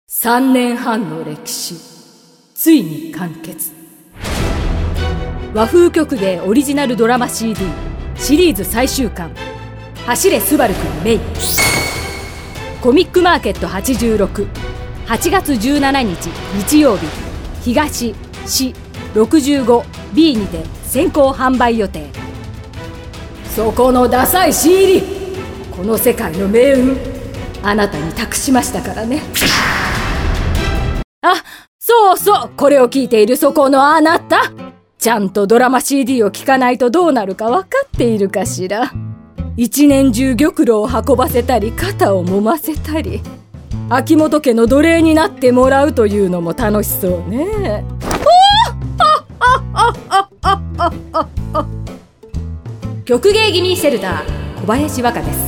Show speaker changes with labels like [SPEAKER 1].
[SPEAKER 1] 3年半の歴史、ついに完結。和風曲芸オリジナルドラマ CD シリーズ最終巻、走れスバルくんメイン。コミックマーケット86、8月17日日曜日、東市 65B にて先行販売予定。そこのダサい CD、 この世界の命運、あなたに託しましたからね。あ、そうそう、これを聞いているそこのあなた、ちゃんとドラマ CD を聞かないとどうなるか分かっているかしら。一年中玉露を運ばせたり肩を揉ませたり、秋元家の奴隷になってもらうというのも楽しそうね。曲芸気味シェルター小林和歌です。